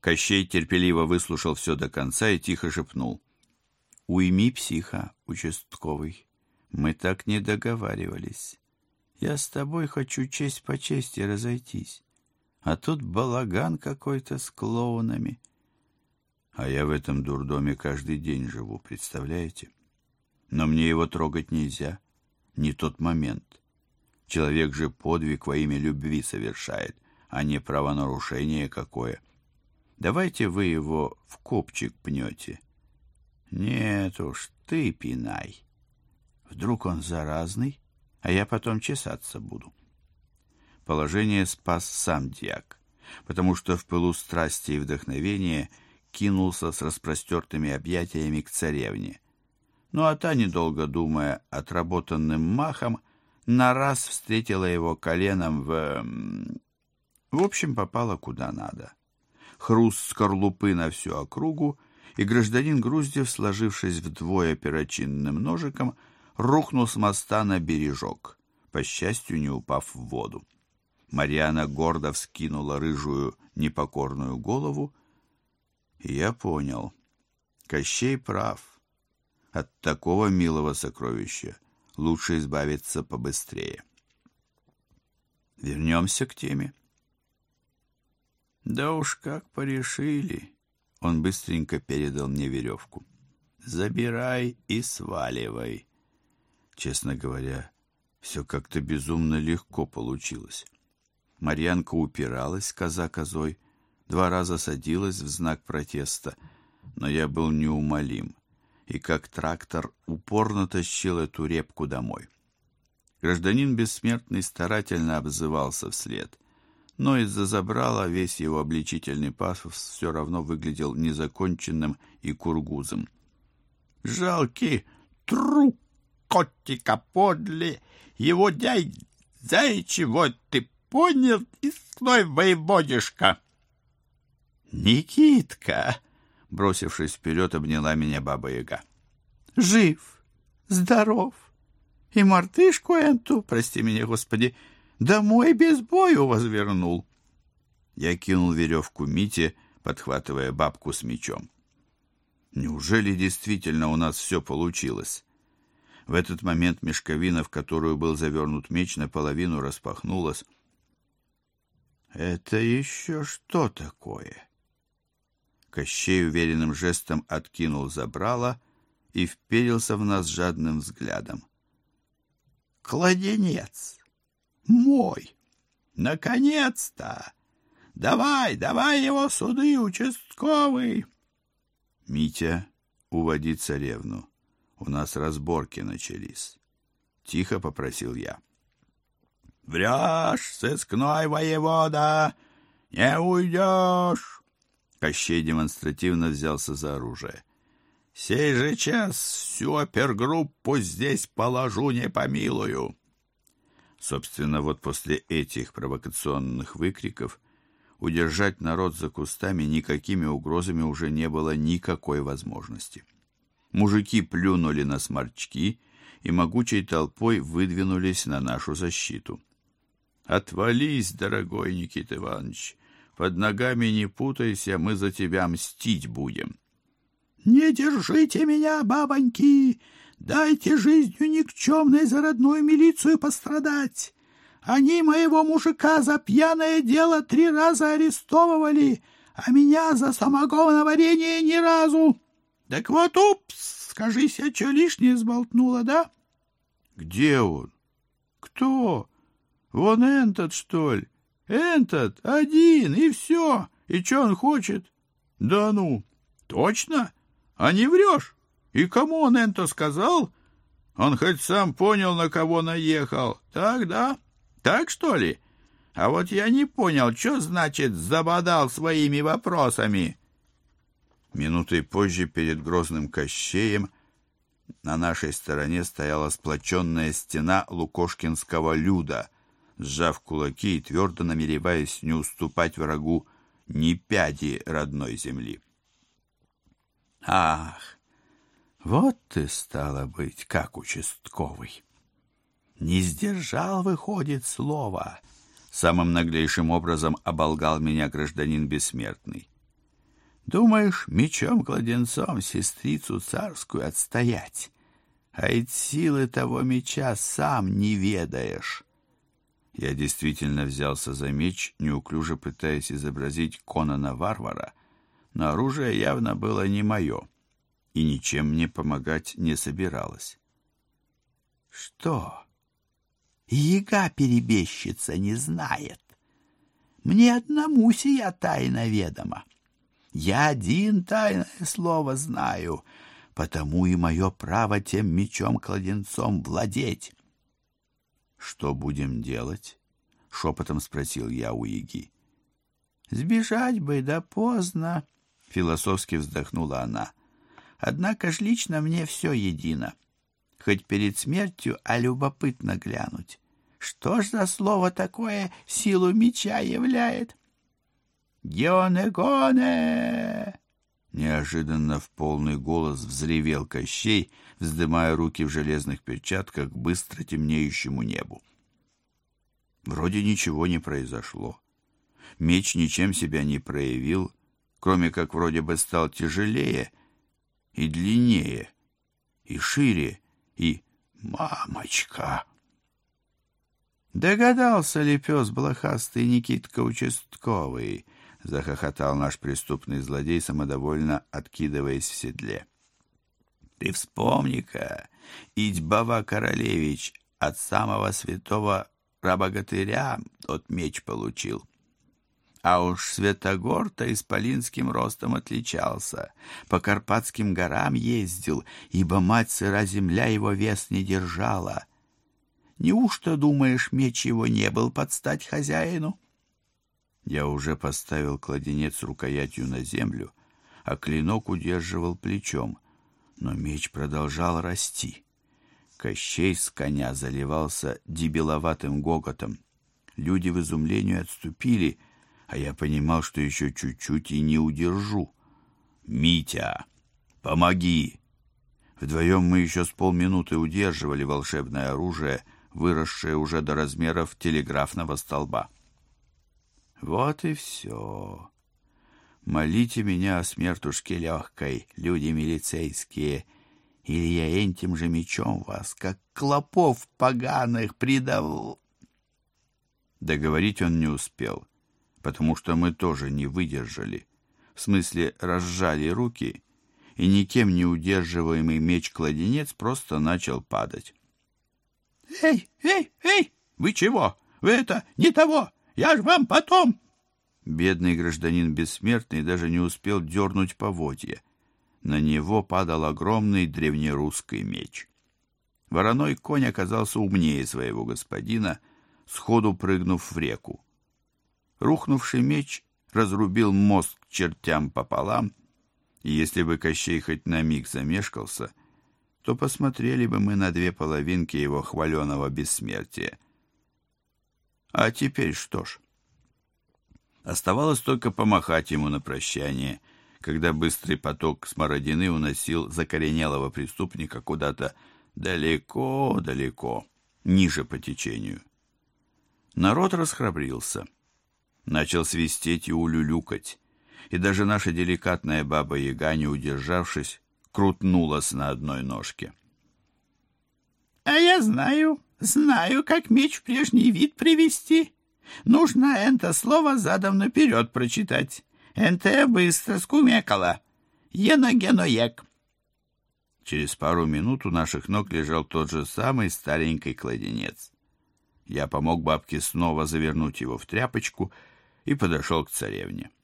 Кощей терпеливо выслушал все до конца и тихо шепнул: «Уйми психа, участковый, мы так не договаривались. Я с тобой хочу честь по чести разойтись, а тут балаган какой-то с клоунами. А я в этом дурдоме каждый день живу, представляете? Но мне его трогать нельзя, не тот момент. Человек же подвиг во имя любви совершает, а не правонарушение какое. Давайте вы его в копчик пнете». «Нет уж, ты пинай. Вдруг он заразный, а я потом чесаться буду». Положение спас сам дьяк, потому что в пылу страсти и вдохновения кинулся с распростертыми объятиями к царевне. Ну а та, недолго думая, отработанным махом, на раз встретила его коленом в общем, попала куда надо. Хруст скорлупы на всю округу, и гражданин Груздев, сложившись вдвое перочинным ножиком, рухнул с моста на бережок, по счастью, не упав в воду. Марьяна гордо вскинула рыжую непокорную голову, и я понял, Кощей прав. От такого милого сокровища лучше избавиться побыстрее. Вернемся к теме. Да уж как порешили. Он быстренько передал мне веревку. Забирай и сваливай. Честно говоря, все как-то безумно легко получилось. Марьянка упиралась, коза козой, 2 раза садилась в знак протеста, но я был неумолим и как трактор упорно тащил эту репку домой. Гражданин Бессмертный старательно обзывался вслед, но из-за забрала весь его обличительный пафос все равно выглядел незаконченным и кургузом. «Жалкий труп котика подле, его дядь заячий, вот ты понял, искной воеводишка!» «Никитка!» — бросившись вперед, обняла меня Баба-Яга. «Жив, здоров, и мартышку энту, прости меня, Господи, домой без бою возвернул». Я кинул веревку Мите, подхватывая бабку с мечом. Неужели действительно у нас все получилось? В этот момент мешковина, в которую был завернут меч, наполовину распахнулась. «Это еще что такое?» Кощей уверенным жестом откинул забрало и вперился в нас жадным взглядом. «Кладенец! Мой! Наконец-то! Давай, давай его суды, участковый!» «Митя, уводи царевну. У нас разборки начались», — тихо попросил я. «Врешь, сыскной воевода! Не уйдешь!» Кощей демонстративно взялся за оружие. «Сей же час всю опергруппу здесь положу, не помилую!» Собственно, вот после этих провокационных выкриков удержать народ за кустами никакими угрозами уже не было никакой возможности. Мужики плюнули на сморчки и могучей толпой выдвинулись на нашу защиту. «Отвались, дорогой Никита Иванович! Под ногами не путайся, мы за тебя мстить будем!» «Не держите меня, бабоньки! Дайте жизнью никчемной за родную милицию пострадать! Они моего мужика за пьяное дело 3 раза арестовывали, а меня за самогоноварение ни разу! Так вот, упс, скажись, я что лишнее сболтнула, да?» «Где он? Кто? Вон этот, что ли? Этот, один, и все. И что он хочет?» «Да ну, точно? А не врешь? И кому он это сказал? Он хоть сам понял, на кого наехал. Так, да? Так, что ли? А вот я не понял, что значит забодал своими вопросами?» Минутой позже перед грозным Кощеем на нашей стороне стояла сплоченная стена лукошкинского люда, сжав кулаки и твердо намереваясь не уступать врагу ни пяди родной земли. «Ах, вот ты, стало быть, как участковый! Не сдержал, выходит, слова!» Самым наглейшим образом оболгал меня гражданин Бессмертный. Думаешь, мечом-кладенцом сестрицу царскую отстоять? А ведь силы того меча сам не ведаешь. Я действительно взялся за меч, неуклюже пытаясь изобразить Конана-варвара, но оружие явно было не мое, и ничем мне помогать не собиралось. Что? Яга-перебежчица не знает. Мне одному сия тайна ведома. Я один тайное слово знаю, потому и мое право тем мечом-кладенцом владеть. Что будем делать? Шепотом спросил я у Яги. Сбежать бы, да поздно, философски вздохнула она. Однако ж лично мне все едино. Хоть перед смертью, а любопытно глянуть. Что ж за слово такое силу меча являет? «Геоне-гоне!» Неожиданно в полный голос взревел Кощей, вздымая руки в железных перчатках к быстро темнеющему небу. Вроде ничего не произошло. Меч ничем себя не проявил, кроме как вроде бы стал тяжелее и длиннее, и шире, и «Мамочка!» Догадался ли пес блохастый Никитка участковый? Захохотал наш преступный злодей, самодовольно откидываясь в седле. Ты вспомни-ка, Итьбава Королевич от самого святого рабогатыря тот меч получил. А уж Святогор-то исполинским ростом отличался, по Карпатским горам ездил, ибо мать сыра земля его вес не держала. Неужто, думаешь, меч его не был под стать хозяину? Я уже поставил кладенец рукоятью на землю, а клинок удерживал плечом, но меч продолжал расти. Кощей с коня заливался дебиловатым гоготом. Люди в изумлении отступили, а я понимал, что еще чуть-чуть и не удержу. «Митя, помоги!» Вдвоем мы еще с полминуты удерживали волшебное оружие, выросшее уже до размеров телеграфного столба. Вот и все. Молите меня о смертушке легкой, люди милицейские, или я этим же мечом вас, как клопов поганых, придавил. Договорить он не успел, потому что мы тоже не выдержали. В смысле, разжали руки, и никем не удерживаемый меч-кладенец просто начал падать. «Эй, эй, эй! Вы чего? Вы это не того! Я ж вам потом!» Бедный гражданин бессмертный даже не успел дернуть поводья. На него падал огромный древнерусский меч. Вороной конь оказался умнее своего господина, сходу прыгнув в реку. Рухнувший меч разрубил мозг к чертям пополам, и если бы Кощей хоть на миг замешкался, то посмотрели бы мы на две половинки его хваленого бессмертия. А теперь что ж? Оставалось только помахать ему на прощание, когда быстрый поток смородины уносил закоренелого преступника куда-то далеко-далеко, ниже по течению. Народ расхрабрился, начал свистеть и улюлюкать, и даже наша деликатная баба-яга, не удержавшись, крутнулась на одной ножке. «А я знаю, как меч в прежний вид привести. Нужно это слово задом наперед прочитать. Энте быстро скумекала. Еногеноек». Через пару минут у наших ног лежал тот же самый старенький кладенец. Я помог бабке снова завернуть его в тряпочку и подошел к царевне.